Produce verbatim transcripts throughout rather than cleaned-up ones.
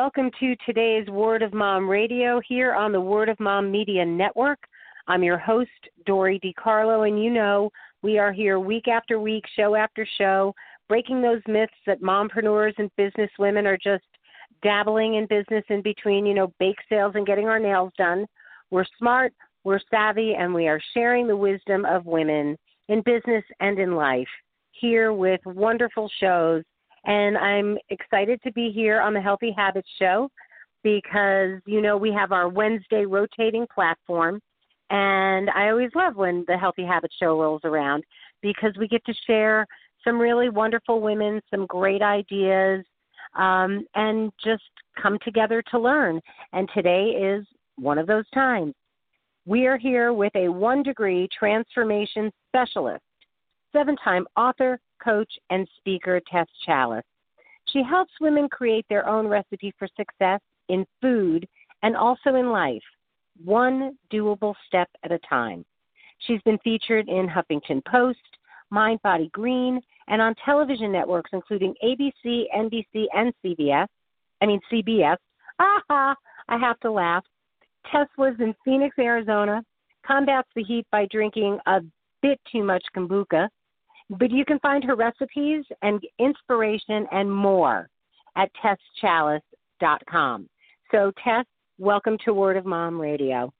welcome to today's Word of Mom Radio here on the Word of Mom Media Network. I'm your host, Dori DiCarlo, and you know we are here week after week, show after show, breaking those myths that mompreneurs and business women are just dabbling in business in between, you know, bake sales and getting our nails done. We're smart, we're savvy, and we are sharing the wisdom of women in business and in life here with wonderful shows. And I'm excited to be here on the Healthy Habits Show because, you know, we have our Wednesday rotating platform. And I always love when the Healthy Habits Show rolls around because we get to share some really wonderful women, some great ideas, um, and just come together to learn. And today is one of those times. We are here with a one-degree transformation specialist, seven-time author, coach, and speaker, Tess Chalice. She helps women create their own recipe for success in food and also in life, one doable step at a time. She's been featured in Huffington Post, Mind Body Green, and on television networks including A B C, N B C, and C B S. I mean C B S. Aha! I have to laugh. Tess lives in Phoenix, Arizona, combats the heat by drinking a bit too much kombucha. But you can find her recipes and inspiration and more at tess chalice dot com. So, Tess, welcome to Word of Mom Radio.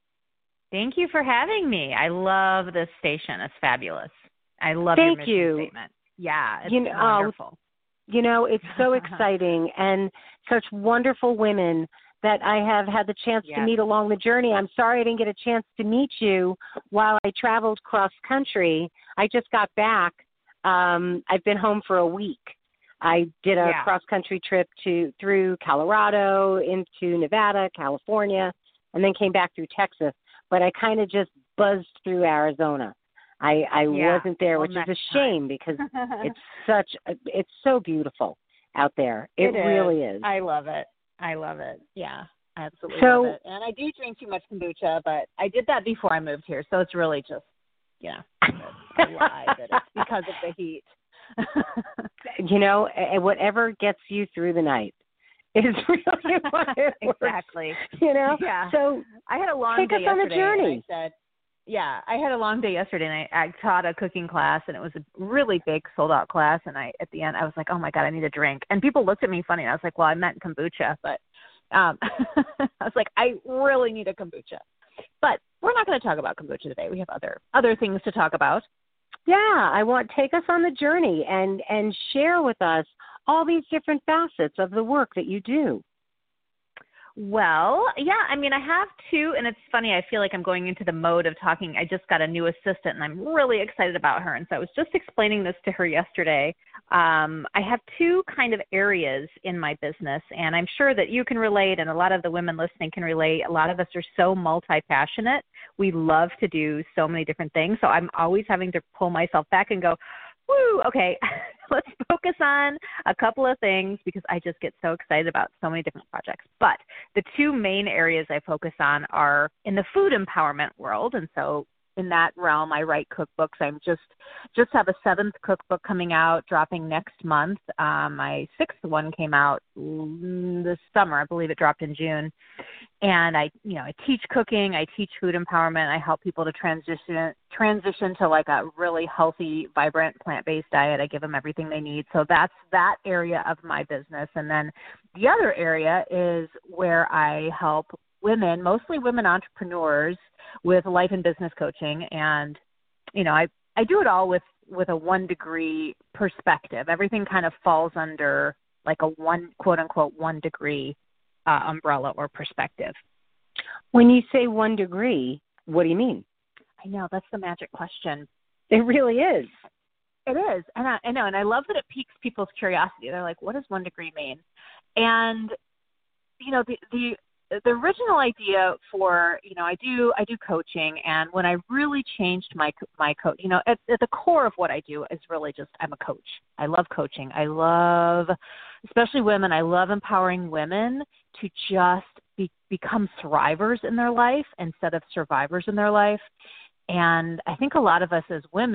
Thank you for having me. I love this station. It's fabulous. I love Thank your mission you. statement. Yeah, it's you know, wonderful. You know, it's so exciting and such wonderful women that I have had the chance yes. to meet along the journey. I'm sorry I didn't get a chance to meet you while I traveled cross country. I just got back. Um, I've been home for a week. I did a yeah. cross country trip to through Colorado into Nevada, California, and then came back through Texas. But I kind of just buzzed through Arizona. I, I yeah. wasn't there, well, which is a time. shame because it's such a, it's so beautiful out there. It, it is. really is. I love it. I love it. Yeah, I absolutely so, love it. And I do drink too much kombucha, but I did that before I moved here, so it's really just, yeah, a lie that it's because of the heat. You know, whatever gets you through the night is really what it works. Exactly. You know? Yeah. So I had a long take day us on a yesterday. journey. And I said, yeah, I had a long day yesterday, and I, I taught a cooking class, and it was a really big sold-out class, and I at the end, I was like, oh, my God, I need a drink. And people looked at me funny, and I was like, well, I meant kombucha, but um, I was like, I really need a kombucha. But we're not going to talk about kombucha today. We have other other things to talk about. Yeah, I want take us on the journey and, and share with us all these different facets of the work that you do. Well, yeah, I mean, I have two, and it's funny, I feel like I'm going into the mode of talking. I just got a new assistant, and I'm really excited about her, and so I was just explaining this to her yesterday. Um, I have two kind of areas in my business, and I'm sure that you can relate, and a lot of the women listening can relate. A lot of us are so multi-passionate. We love to do so many different things, so I'm always having to pull myself back and go, woo, okay, let's focus on a couple of things because I just get so excited about so many different projects. But the two main areas I focus on are in the food empowerment world. And so in that realm, I write cookbooks. I'm just just have a seventh cookbook coming out, dropping next month. Um, my sixth one came out this summer. I believe it dropped in June. And I, you know, I teach cooking. I teach food empowerment. I help people to transition transition to like a really healthy, vibrant, plant-based diet. I give them everything they need. So that's that area of my business. And then the other area is where I help women, mostly women entrepreneurs, with life and business coaching. And, you know, I, I do it all with, with a one degree perspective. Everything kind of falls under like a one, quote unquote, one degree uh, umbrella or perspective. When you say one degree, what do you mean? I know, that's the magic question. It really is. It is. And I, I know, and I love that it piques people's curiosity. They're like, what does one degree mean? And, you know, the, the, the original idea for, you know, I do, I do coaching, and when I really changed my, my coach, you know, at, at the core of what I do is really just, I'm a coach. I love coaching. I love, especially women, I love empowering women to just be, become thrivers in their life instead of survivors in their life. And I think a lot of us as women,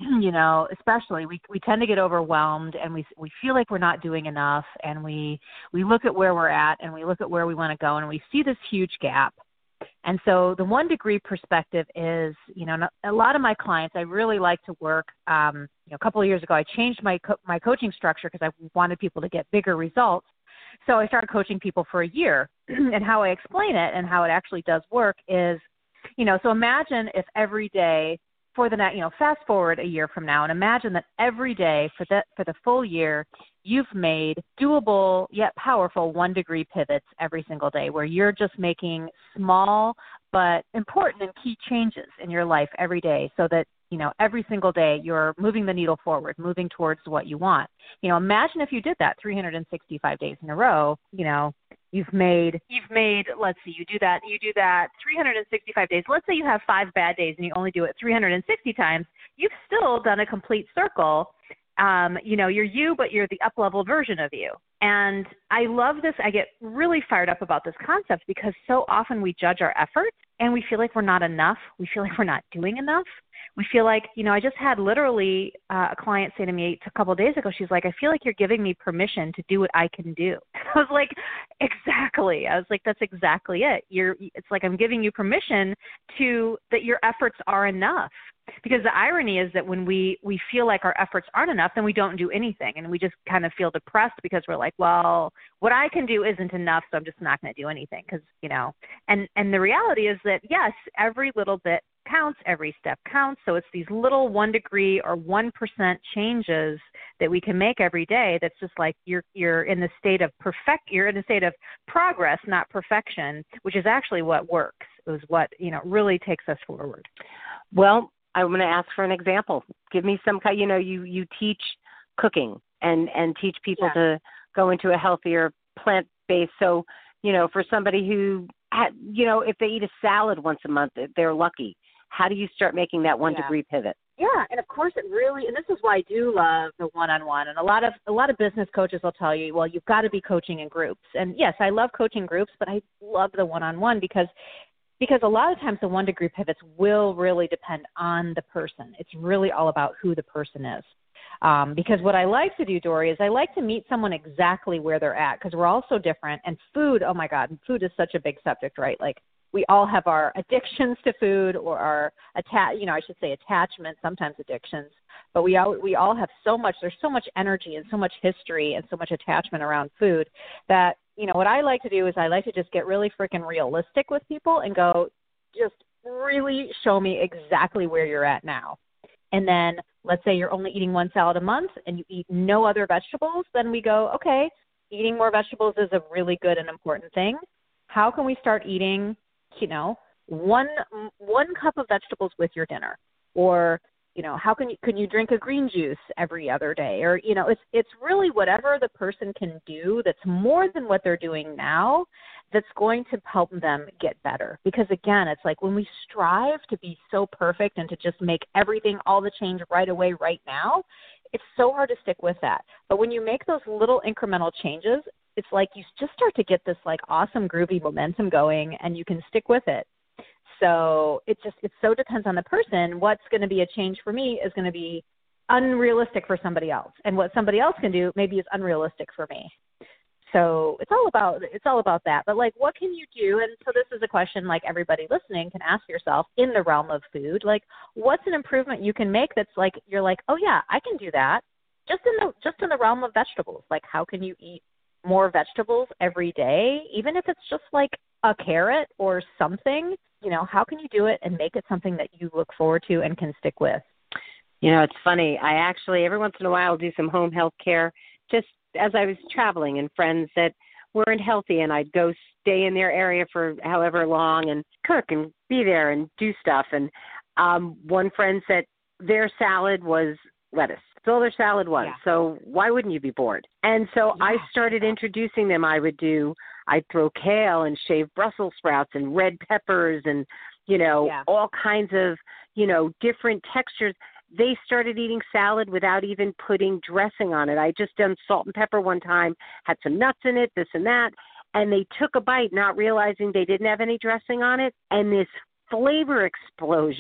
you know, especially we we tend to get overwhelmed and we we feel like we're not doing enough, and we we look at where we're at and we look at where we want to go, and we see this huge gap. And so the one degree perspective is, you know, a lot of my clients, I really like to work, um, you know, a couple of years ago, I changed my co- my coaching structure because I wanted people to get bigger results. So I started coaching people for a year. And how I explain it and how it actually does work is, you know, so imagine if every day for the next, you know, fast forward a year from now and imagine that every day for the, for the full year, you've made doable yet powerful one degree pivots every single day where you're just making small but important and key changes in your life every day so that, you know, every single day you're moving the needle forward, moving towards what you want. You know, imagine if you did that three hundred sixty-five days in a row, you know, you've made, you've made, let's see, you do that, you do that three hundred sixty-five days. Let's say you have five bad days and you only do it three hundred sixty times. You've still done a complete circle. Um, you know, you're you, but you're the up-level version of you. And I love this. I get really fired up about this concept because so often we judge our efforts and we feel like we're not enough. We feel like we're not doing enough. We feel like, you know, I just had literally uh, a client say to me a couple of days ago, she's like, I feel like you're giving me permission to do what I can do. I was like, exactly. I was like, that's exactly it. You're, it's like I'm giving you permission to, that your efforts are enough. Because the irony is that when we, we feel like our efforts aren't enough, then we don't do anything. And we just kind of feel depressed because we're like, well, what I can do isn't enough, so I'm just not going to do anything. Because, you know, and, and the reality is that, yes, every little bit counts, every step counts. So it's these little one degree or one percent changes that we can make every day. That's just like you're you're in the state of perfect. You're in a state of progress, not perfection, which is actually what works. It was what, you know, really takes us forward. Well, I'm going to ask for an example. Give me some kind. You know, you you teach cooking and and teach people yeah. to go into a healthier plant based. So, you know, for somebody who had, you know, if they eat a salad once a month, they're lucky. How do you start making that one yeah. degree pivot? Yeah, and of course it really, and this is why I do love the one-on-one. And a lot of a lot of business coaches will tell you, well, you've got to be coaching in groups. And yes, I love coaching groups, but I love the one-on-one because because a lot of times the one degree pivots will really depend on the person. It's really all about who the person is. Um, because what I like to do, Dory, is I like to meet someone exactly where they're at because we're all so different. And food, oh my God, food is such a big subject, right? Like, we all have our addictions to food or our, atta- you know, I should say attachments, sometimes addictions. But we all, we all have so much, there's so much energy and so much history and so much attachment around food that, you know, what I like to do is I like to just get really freaking realistic with people and go, just really show me exactly where you're at now. And then let's say you're only eating one salad a month and you eat no other vegetables, then we go, okay, eating more vegetables is a really good and important thing. How can we start eating, you know, one one cup of vegetables with your dinner? Or, you know, how can you can you drink a green juice every other day? Or, you know, it's it's really whatever the person can do that's more than what they're doing now that's going to help them get better. Because again, it's like when we strive to be so perfect and to just make everything, all the change right away, right now, it's so hard to stick with that. But when you make those little incremental changes, it's like you just start to get this like awesome groovy momentum going and you can stick with it. So it just, it so depends on the person. What's going to be a change for me is going to be unrealistic for somebody else. And what somebody else can do maybe is unrealistic for me. So it's all about, it's all about that. But like, what can you do? And so this is a question like everybody listening can ask yourself in the realm of food, like what's an improvement you can make that's like, you're like, oh yeah, I can do that. Just in the, just in the realm of vegetables. Like how can you eat more vegetables every day, even if it's just like a carrot or something, you know, how can you do it and make it something that you look forward to and can stick with? You know, it's funny. I actually, every once in a while, do some home health care just as I was traveling and friends that weren't healthy, and I'd go stay in their area for however long and cook and be there and do stuff. And um, one friend said their salad was lettuce. That's all their salad was. Yeah. So why wouldn't you be bored? And so yeah. I started introducing them. I would do, I'd throw kale and shaved Brussels sprouts and red peppers and, you know, yeah. all kinds of, you know, different textures. They started eating salad without even putting dressing on it. I just done salt and pepper one time, had some nuts in it, this and that. And they took a bite, not realizing they didn't have any dressing on it. And this flavor explosion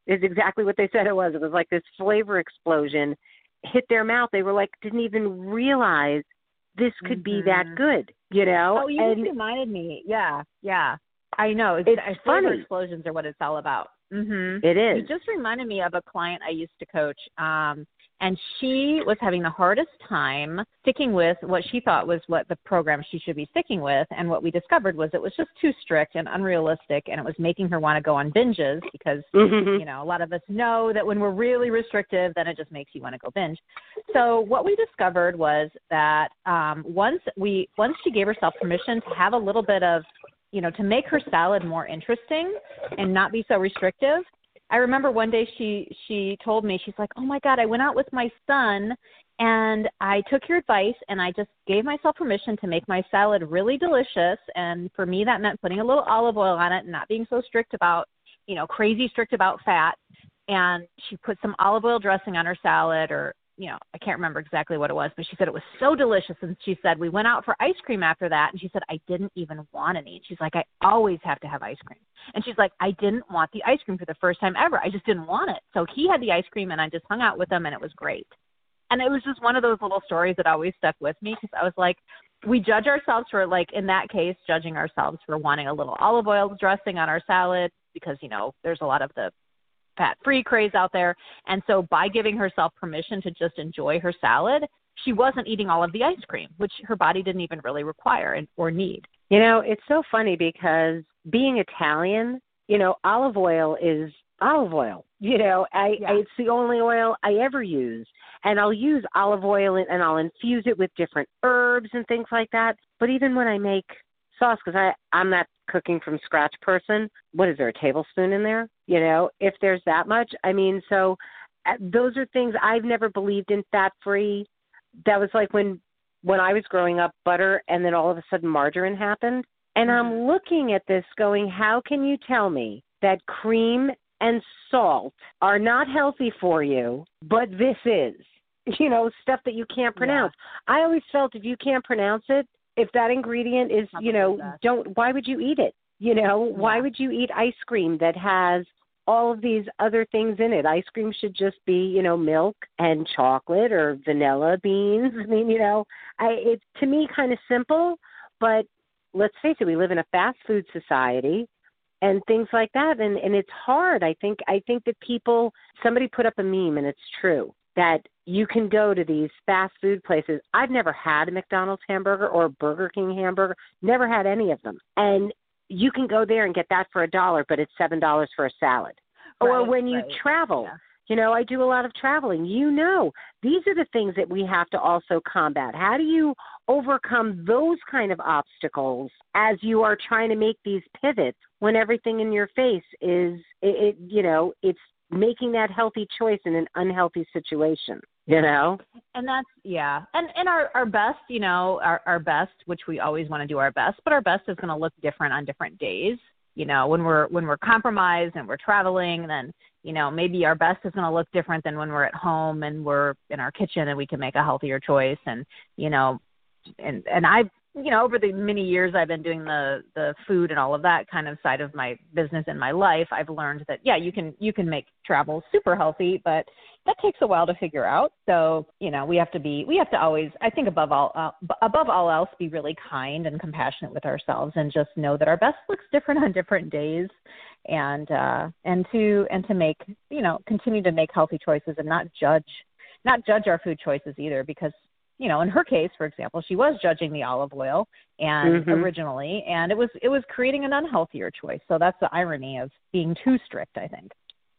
is exactly what they said it was. It was like this flavor explosion hit their mouth. They were like, didn't even realize this could mm-hmm. be that good, you know? Oh, you and just reminded me. Yeah, yeah. I know. It's Flavor funny. explosions are what it's all about. Mm-hmm. It is. You just reminded me of a client I used to coach, um, and she was having the hardest time sticking with what she thought was what the program she should be sticking with. And what we discovered was it was just too strict and unrealistic, and it was making her want to go on binges because, mm-hmm. you know, a lot of us know that when we're really restrictive, then it just makes you want to go binge. So what we discovered was that um, once we once she gave herself permission to have a little bit of, you know, to make her salad more interesting and not be so restrictive. I remember one day she she told me, she's like, oh, my God, I went out with my son and I took your advice and I just gave myself permission to make my salad really delicious. And for me, that meant putting a little olive oil on it and not being so strict about, you know, crazy strict about fat. And she put some olive oil dressing on her salad, or, you know, I can't remember exactly what it was, but she said it was so delicious. And she said, we went out for ice cream after that. And she said, I didn't even want any. She's like, I always have to have ice cream. And she's like, I didn't want the ice cream for the first time ever. I just didn't want it. So he had the ice cream and I just hung out with him and it was great. And it was just one of those little stories that always stuck with me, because I was like, we judge ourselves for, like, in that case, judging ourselves for wanting a little olive oil dressing on our salad because, you know, there's a lot of the fat-free craze out there. And so by giving herself permission to just enjoy her salad, she wasn't eating all of the ice cream, which her body didn't even really require and, or need. You know, it's so funny because being Italian, you know, olive oil is olive oil. You know, I, Yeah. I it's the only oil I ever use. And I'll use olive oil and, and I'll infuse it with different herbs and things like that. But even when I make sauce, because I I'm not cooking from scratch person, what is there, a tablespoon in there? You know, if there's that much. I mean, so uh, those are things I've never believed in fat-free. That was like when when I was growing up, butter, and then all of a sudden margarine happened. And Mm-hmm. I'm looking at this going, how can you tell me that cream and salt are not healthy for you, but this is, you know, stuff that you can't pronounce. Yeah. I always felt if you can't pronounce it, if that ingredient is, Probably you know, best. don't, why would you eat it? You know, Yeah. why would you eat ice cream that has all of these other things in it? Ice cream should just be, you know, milk and chocolate or vanilla beans. I mean, you know, I, it's to me kind of simple, but let's face it, we live in a fast food society and things like that. And, and it's hard. I think, I think that people, somebody put up a meme and it's true that you can go to these fast food places. I've never had a McDonald's hamburger or a Burger King hamburger, never had any of them. And you can go there and get that for a dollar, but it's seven dollars for a salad. Right, or when you right. travel, yeah. you know, I do a lot of traveling. You know, these are the things that we have to also combat. How do you overcome those kind of obstacles as you are trying to make these pivots when everything in your face is, it, it you know, it's making that healthy choice in an unhealthy situation, you know? And that's, yeah. And and our, our best, you know, our, our best, which we always want to do our best, but our best is going to look different on different days. You know, when we're, when we're compromised and we're traveling, then, you know, maybe our best is going to look different than when we're at home and we're in our kitchen and we can make a healthier choice. And, you know, and, and I've, you know, over the many years I've been doing the, the food and all of that kind of side of my business in my life, I've learned that, yeah, you can, you can make travel super healthy, but that takes a while to figure out. So, you know, we have to be, we have to always, I think above all, uh, above all else, be really kind and compassionate with ourselves and just know that our best looks different on different days, and, uh, and to, and to make, you know, continue to make healthy choices and not judge, not judge our food choices either, because, you know, in her case, for example, she was judging the olive oil and Mm-hmm. originally, and it was, it was creating an unhealthier choice. So that's the irony of being too strict, I think.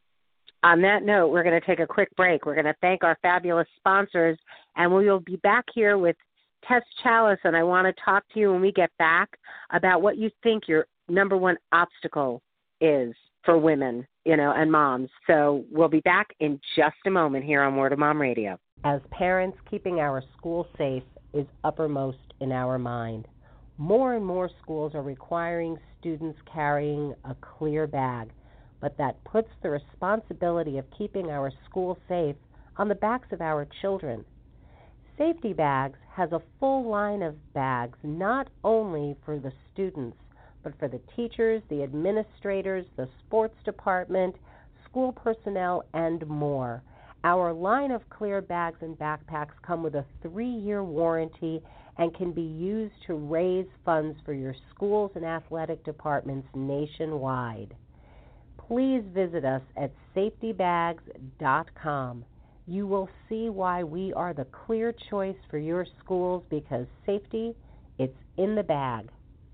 On that note, we're going to take a quick break. We're going to thank our fabulous sponsors, and we will be back here with Tess Chalice, and I want to talk to you when we get back about what you think your number one obstacle is for women, you know, and moms. So we'll be back in just a moment here on Word of Mom Radio. As parents, keeping our school safe is uppermost in our mind. More and more schools are requiring students carrying a clear bag, but that puts the responsibility of keeping our school safe on the backs of our children. Safety Bags has a full line of bags, not only for the students, but for the teachers, the administrators, the sports department, school personnel, and more. Our line of clear bags and backpacks come with a three-year warranty and can be used to raise funds for your schools and athletic departments nationwide. Please visit us at safety bags dot com. You will see why we are the clear choice for your schools, because safety, it's in the bag.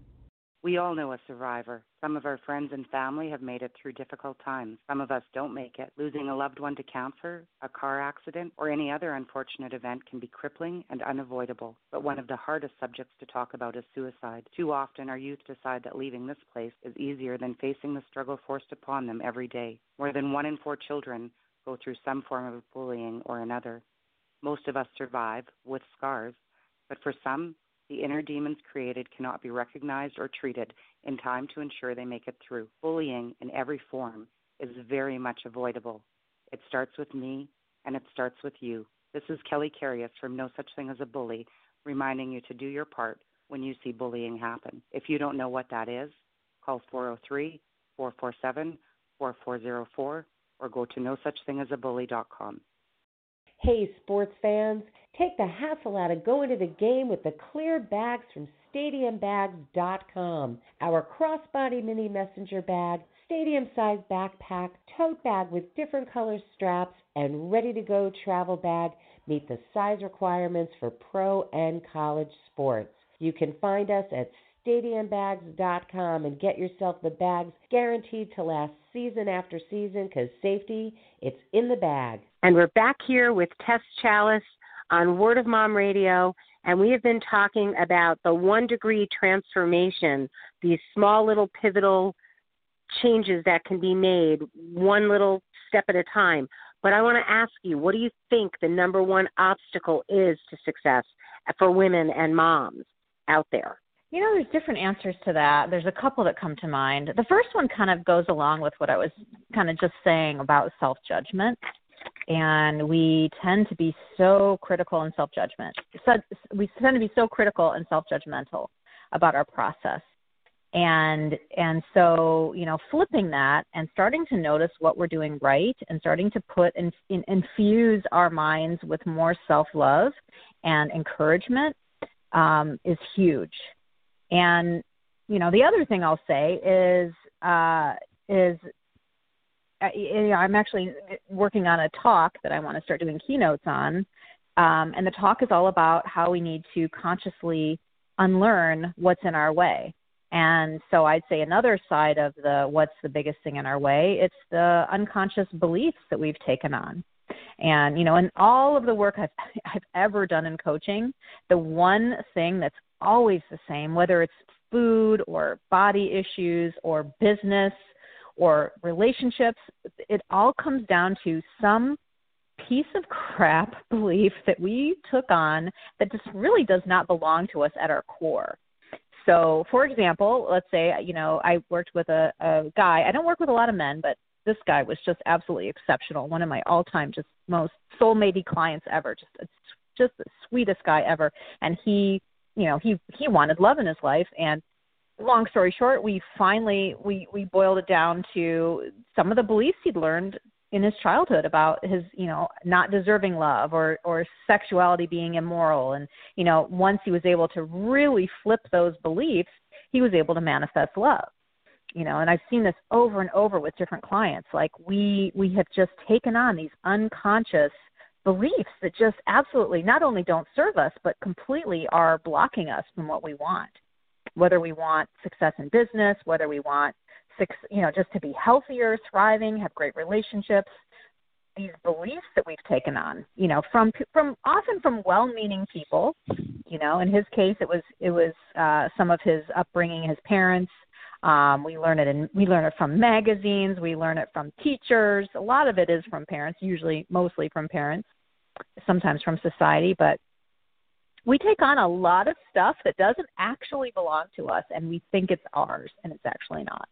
We all know a survivor. Some of our friends and family have made it through difficult times. Some of us don't make it. Losing a loved one to cancer, a car accident, or any other unfortunate event can be crippling and unavoidable. But one of the hardest subjects to talk about is suicide. Too often our youth decide that leaving this place is easier than facing the struggle forced upon them every day. More than one in four children go through some form of bullying or another. Most of us survive with scars, but for some, the inner demons created cannot be recognized or treated in time to ensure they make it through. Bullying in every form is very much avoidable. It starts with me, and it starts with you. This is Kelly Carius from No Such Thing as a Bully, reminding you to do your part when you see bullying happen. If you don't know what that is, call four oh three, four four seven, four four oh four or go to no such thing as a bully dot com. Hey, sports fans, take the hassle out of going to the game with the clear bags from stadium bags dot com. Our crossbody mini messenger bag, stadium-sized backpack, tote bag with different color straps, and ready-to-go travel bag meet the size requirements for pro and college sports. You can find us at stadium bags dot com and get yourself the bags guaranteed to last season after season, because safety, it's in the bag. And we're back here with Tess Chalice on Word of Mom Radio, and we have been talking about the one-degree transformation, these small little pivotal changes that can be made one little step at a time. But I want to ask you, what do you think the number one obstacle is to success for women and moms out there? You know, there's different answers to that. There's a couple that come to mind. The first one kind of goes along with what I was kind of just saying about self-judgment. And we tend to be so critical in self-judgment. So we tend to be so critical and self-judgmental about our process. And and so, you know, flipping that and starting to notice what we're doing right and starting to put in, in, infuse our minds with more self-love and encouragement um, is huge. And, you know, the other thing I'll say is uh, is you know, I'm actually working on a talk that I want to start doing keynotes on, um, and the talk is all about how we need to consciously unlearn what's in our way. And so I'd say another side of the what's the biggest thing in our way, it's the unconscious beliefs that we've taken on. And, you know, in all of the work I've, I've ever done in coaching, the one thing that's always the same, whether it's food or body issues or business or relationships, it all comes down to some piece of crap belief that we took on that just really does not belong to us at our core. So, for example, let's say, you know, I worked with a, a guy. I don't work with a lot of men, but this guy was just absolutely exceptional. One of my all-time, just most soulmate clients ever. Just, just the sweetest guy ever. And he, you know, he he wanted love in his life. And long story short, we finally we we boiled it down to some of the beliefs he'd learned in his childhood about his, you know, not deserving love or, or sexuality being immoral. And, you know, once he was able to really flip those beliefs, he was able to manifest love. You know, and I've seen this over and over with different clients. Like we, we have just taken on these unconscious beliefs that just absolutely not only don't serve us, but completely are blocking us from what we want. Whether we want success in business, whether we want, you know, just to be healthier, thriving, have great relationships, these beliefs that we've taken on, you know, from from often from well-meaning people. You know, in his case, it was it was uh, some of his upbringing, his parents. Um, we learn it in we learn it from magazines. We learn it from teachers. A lot of it is from parents, usually mostly from parents, sometimes from society, but we take on a lot of stuff that doesn't actually belong to us, and we think it's ours, and it's actually not.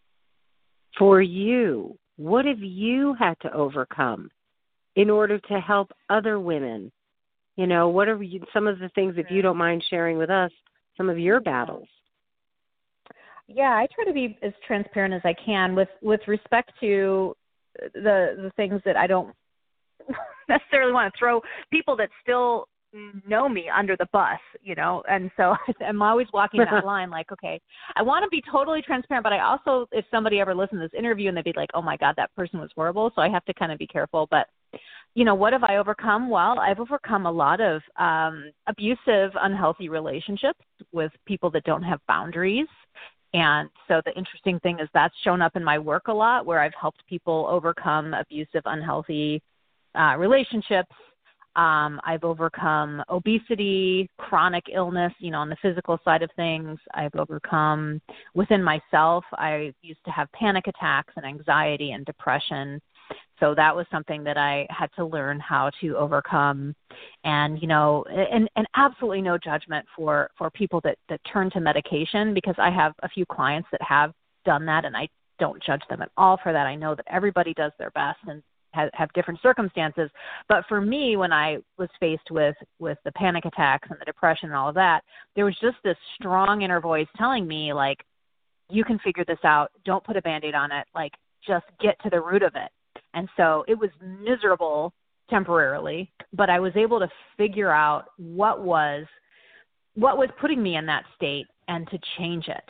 For you, what have you had to overcome in order to help other women? You know, what are you, some of the things, if you don't mind sharing with us, some of your battles? Yeah, I try to be as transparent as I can with, with respect to the the things that I don't necessarily want to throw people that still know me under the bus, you know, and so I'm always walking that line like, okay, I want to be totally transparent, but I also, if somebody ever listened to this interview and they'd be like, oh my God, that person was horrible, so I have to kind of be careful. But, you know, what have I overcome? Well, I've overcome a lot of um, abusive, unhealthy relationships with people that don't have boundaries. And so the interesting thing is that's shown up in my work a lot, where I've helped people overcome abusive, unhealthy uh, relationships. Um, I've overcome obesity, chronic illness, you know, on the physical side of things. I've overcome within myself. I used to have panic attacks and anxiety and depression. So that was something that I had to learn how to overcome. And, you know, and, and absolutely no judgment for, for people that, that turn to medication, because I have a few clients that have done that, and I don't judge them at all for that. I know that everybody does their best and have, have different circumstances. But for me, when I was faced with, with the panic attacks and the depression and all of that, there was just this strong inner voice telling me, like, you can figure this out. Don't put a Band-Aid on it. Like, just get to the root of it. And so it was miserable temporarily, but I was able to figure out what was, what was putting me in that state and to change it.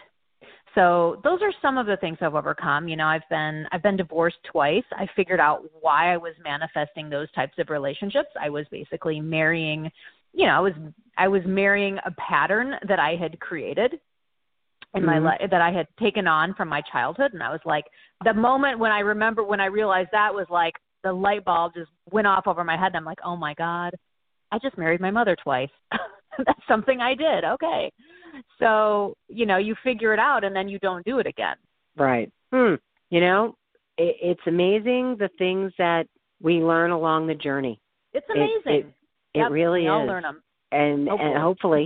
So those are some of the things I've overcome. You know, I've been I've been divorced twice. I figured out why I was manifesting those types of relationships. I was basically marrying, you know, I was I was marrying a pattern that I had created in my mm-hmm. life, that I had taken on from my childhood. And I was like, the moment when I remember when I realized that was like the light bulb just went off over my head. And I'm like, oh my God, I just married my mother twice. That's something I did. Okay. So, you know, you figure it out and then you don't do it again. Right. Hmm. You know, it, it's amazing the things that we learn along the journey. It's amazing. It, it, yep, it really we is. all learn them. And hopefully. And hopefully.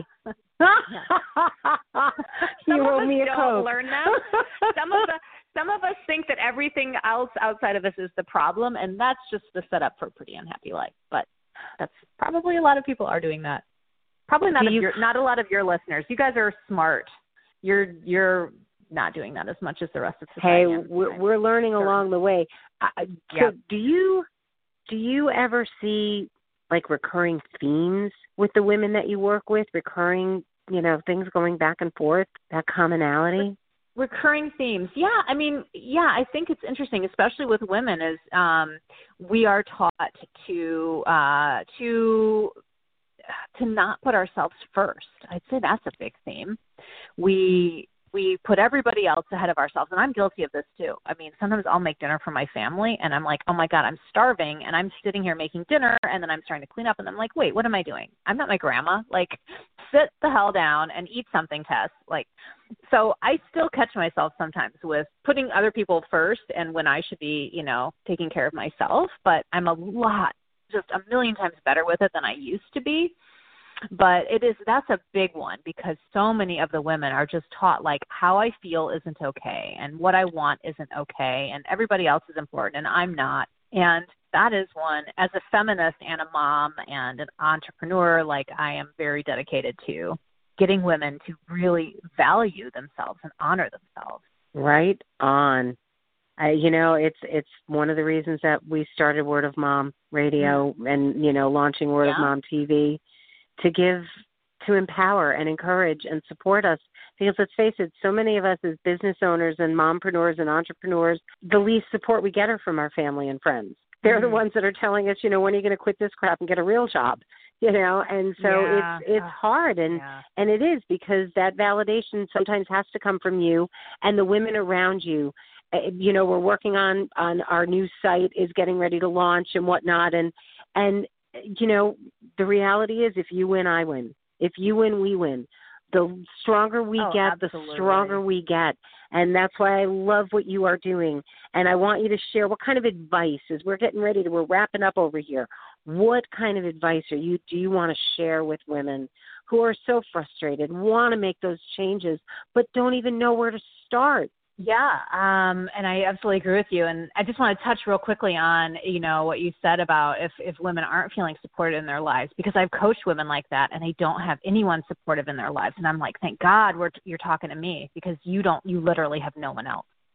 Some you of wrote us me a don't Coke. learn them. Some of the some of us think that everything else outside of us is the problem, and that's just the setup for a pretty unhappy life. But that's probably a lot of people are doing that. Probably not, of you, your, not a lot of your listeners. You guys are smart. You're you're not doing that as much as the rest of society. Hey, we're, we're learning sure. along the way. Uh, so yep. do you do you ever see like recurring themes with the women that you work with? Recurring, you know, things going back and forth. That commonality. Recurring themes. Yeah, I mean, yeah, I think it's interesting, especially with women, is um, we are taught to uh, to to not put ourselves first. I'd say that's a big theme. We we put everybody else ahead of ourselves, and I'm guilty of this too. I mean, sometimes I'll make dinner for my family, and I'm like, oh my God, I'm starving, and I'm sitting here making dinner, and then I'm starting to clean up, and I'm like, wait, what am I doing? I'm not my grandma. Like, sit the hell down and eat something, Tess. Like, so I still catch myself sometimes with putting other people first, and when I should be, you know, taking care of myself, but I'm a lot, just a million times better with it than I used to be. But it is, that's a big one, because so many of the women are just taught, like, how I feel isn't okay and what I want isn't okay and everybody else is important and I'm not. And that is one, as a feminist and a mom and an entrepreneur, like, I am very dedicated to getting women to really value themselves and honor themselves. Right on. I, you know, it's it's one of the reasons that we started Word of Mom Radio mm-hmm. and, you know, launching Word yeah. of Mom T V. To give, to empower and encourage and support us. Because let's face it, so many of us as business owners and mompreneurs and entrepreneurs, the least support we get are from our family and friends. They're mm-hmm. the ones that are telling us, you know, when are you going to quit this crap and get a real job? You know, and so yeah. it's it's hard, and yeah. and it is, because that validation sometimes has to come from you and the women around you. You know, we're working on, on our new site is getting ready to launch and whatnot, and and you know, the reality is, if you win, I win. If you win, we win. The stronger we oh, get, absolutely. the stronger we get. And that's why I love what you are doing. And I want you to share what kind of advice, as we're getting ready to, we're wrapping up over here. What kind of advice are you, do you want to share with women who are so frustrated, want to make those changes, but don't even know where to start? Yeah, um, and I absolutely agree with you. And I just want to touch real quickly on, you know, what you said about if, if women aren't feeling supported in their lives, because I've coached women like that and they don't have anyone supportive in their lives. And I'm like, thank God we're, you're talking to me, because you don't, you literally have no one else.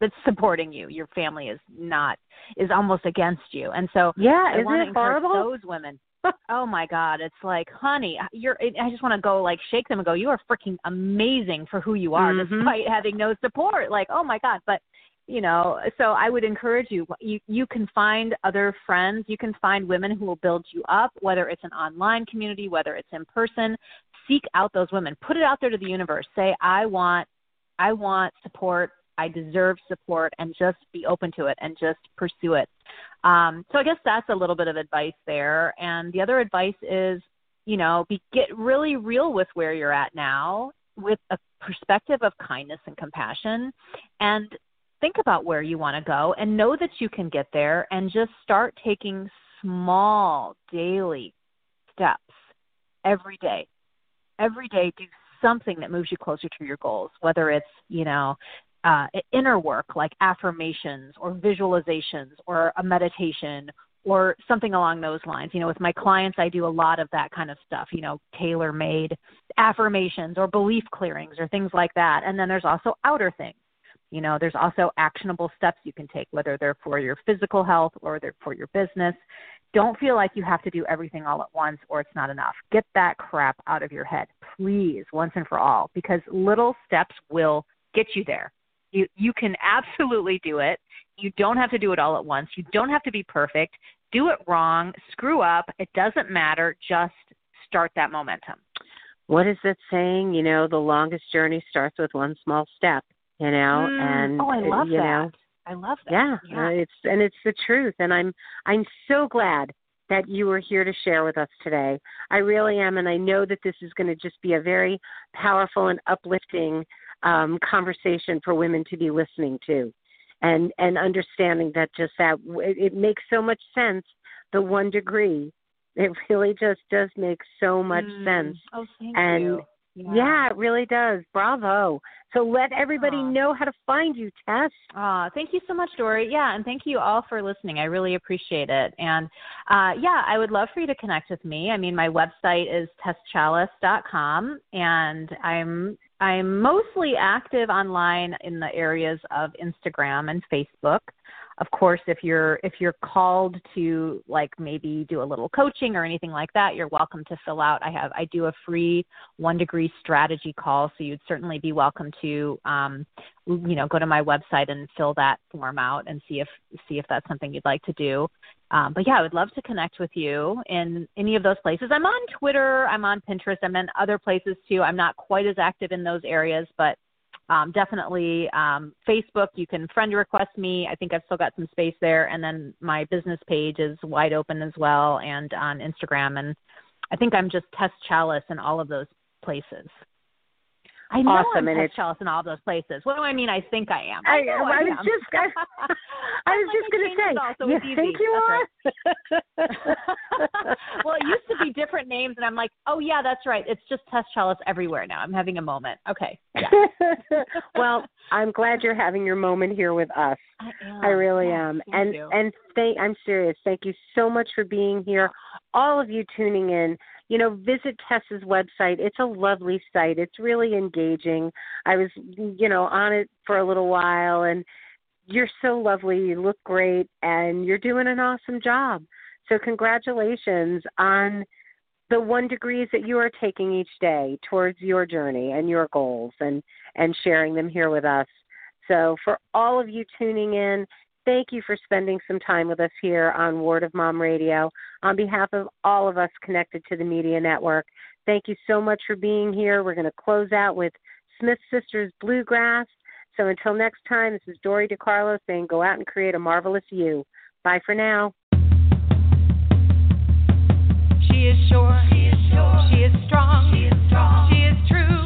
that's supporting you. Your family is not, is almost against you. And so yeah, I isn't it horrible? Those women. Oh my God. It's like, honey, you're, I just want to go like shake them and go, you are freaking amazing for who you are, mm-hmm. despite having no support. Like, oh my God. But, you know, so I would encourage you, you, you can find other friends, you can find women who will build you up, whether it's an online community, whether it's in person. Seek out those women, put it out there to the universe. Say, I want, I want support. I deserve support, and just be open to it and just pursue it. Um, so I guess that's a little bit of advice there. And the other advice is, you know, be, get really real with where you're at now with a perspective of kindness and compassion, and think about where you want to go and know that you can get there, and just start taking small daily steps every day. Every day, do something that moves you closer to your goals, whether it's, you know, Uh, inner work like affirmations or visualizations or a meditation or something along those lines. You know, with my clients, I do a lot of that kind of stuff, you know, tailor-made affirmations or belief clearings or things like that. And then there's also outer things. You know, there's also actionable steps you can take, whether they're for your physical health or they're for your business. Don't feel like you have to do everything all at once or it's not enough. Get that crap out of your head, please, once and for all, because little steps will get you there. You you can absolutely do it. You don't have to do it all at once. You don't have to be perfect. Do it wrong. Screw up. It doesn't matter. Just start that momentum. What is it saying? You know, the longest journey starts with one small step, you know. Mm. And oh, I love you that. Know, I love that. Yeah, yeah. Uh, it's and it's the truth. And I'm I'm so glad that you were here to share with us today. I really am. And I know that this is going to just be a very powerful and uplifting Um, conversation for women to be listening to, and and understanding that just that it, it makes so much sense. The one degree, it really just does make so much mm. sense. Oh, thank and you. Yeah. yeah, it really does. Bravo. So let everybody Aww. know how to find you, Tess. Oh, thank you so much, Dory. Yeah, and thank you all for listening. I really appreciate it. And uh, yeah, I would love for you to connect with me. I mean, my website is tess chalice dot com, and I'm I'm mostly active online in the areas of Instagram and Facebook. Of course, if you're if you're called to like maybe do a little coaching or anything like that, you're welcome to fill out. I have I do a free one degree strategy call, so you'd certainly be welcome to um, you know go to my website and fill that form out and see if see if that's something you'd like to do. Um, but yeah, I would love to connect with you in any of those places. I'm on Twitter, I'm on Pinterest, I'm in other places too. I'm not quite as active in those areas, but Um, definitely um, Facebook, you can friend request me. I think I've still got some space there. And then my business page is wide open as well, and on Instagram. And I think I'm just Tess Chalice in all of those places. I know awesome. I'm and Tess Chalice in all of those places. What do I mean? I think I am. I, I, know I, I was am. just, I, I was like just going to say, all, so you it's think easy. you That's are? Right. Well, it used to be different names, and I'm like, oh, yeah, that's right. It's just Tess Chalice everywhere now. I'm having a moment. Okay. Yeah. Well, I'm glad you're having your moment here with us. I am. I really yeah, am. Thank And you. and thank, I'm serious. Thank you so much for being here. All of you tuning in. You know, visit Tess's website. It's a lovely site. It's really engaging. I was, you know, on it for a little while, and you're so lovely. You look great, and you're doing an awesome job. So congratulations on the one degrees that you are taking each day towards your journey and your goals, and, and sharing them here with us. So for all of you tuning in, thank you for spending some time with us here on Word of Mom Radio. On behalf of all of us connected to the Media Network, thank you so much for being here. We're going to close out with Smith Sisters Bluegrass. So until next time, this is Dory DiCarlo saying go out and create a marvelous you. Bye for now. She is sure. She is sure. She is strong. She is strong. She is true.